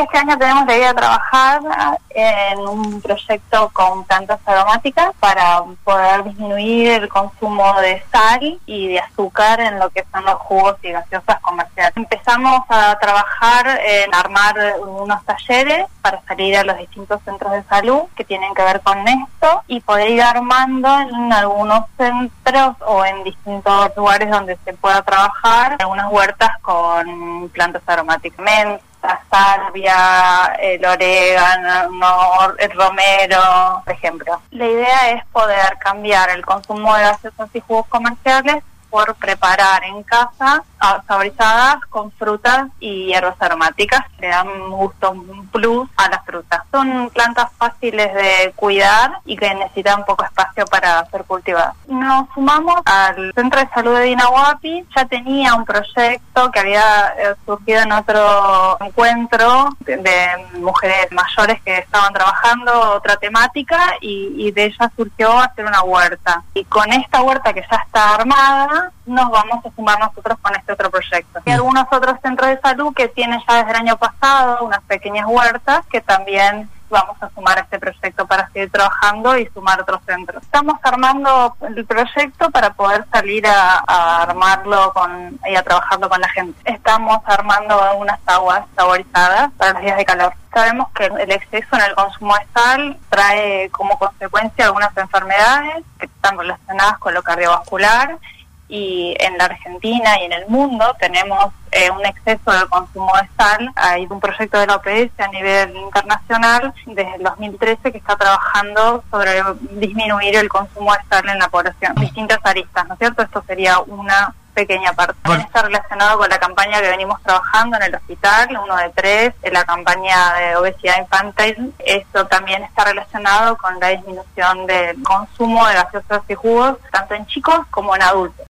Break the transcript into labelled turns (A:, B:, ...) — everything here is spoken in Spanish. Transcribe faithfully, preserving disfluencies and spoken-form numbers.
A: este año tenemos la idea de trabajar en un proyecto con plantas aromáticas para poder disminuir el consumo de sal y de azúcar en lo que son los jugos y gaseosas comerciales. Empezamos a trabajar en armar unos talleres para salir a los distintos centros de salud que tienen que ver con esto y poder ir armando en algunos centros o en distintos lugares donde se pueda trabajar algunas huertas con plantas aromáticas, menta, salvia, el orégano, el romero, por ejemplo. La idea es poder cambiar el consumo de gaseosas y jugos comerciales por preparar en casa saborizadas con frutas y hierbas aromáticas. Le dan un gusto, un plus a las frutas. Son plantas fáciles de cuidar y que necesitan poco espacio para ser cultivadas. Nos sumamos al Centro de Salud de Dinahuapi. Ya tenía un proyecto que había eh, surgido en otro encuentro de, de mujeres mayores que estaban trabajando otra temática y, y de ella surgió hacer una huerta. Y con esta huerta que ya está armada, nos vamos a sumar nosotros con este otro proyecto. Hay algunos otros centros de salud que tienen ya desde el año pasado unas pequeñas huertas que también vamos a sumar a este proyecto para seguir trabajando y sumar otros centros. Estamos armando el proyecto para poder salir a, a armarlo con, y a trabajarlo con la gente. Estamos armando unas aguas saborizadas para los días de calor. Sabemos que el exceso en el consumo de sal trae como consecuencia algunas enfermedades que están relacionadas con lo cardiovascular, y en la Argentina y en el mundo tenemos eh, un exceso de consumo de sal. Hay un proyecto de la O P S a nivel internacional desde el dos mil trece que está trabajando sobre disminuir el consumo de sal en la población. Distintas aristas, ¿no es cierto? Esto sería una pequeña parte. También está relacionado con la campaña que venimos trabajando en el hospital, uno de tres, en la campaña de obesidad infantil. Esto también está relacionado con la disminución del consumo de gaseosas y jugos, tanto en chicos como en adultos.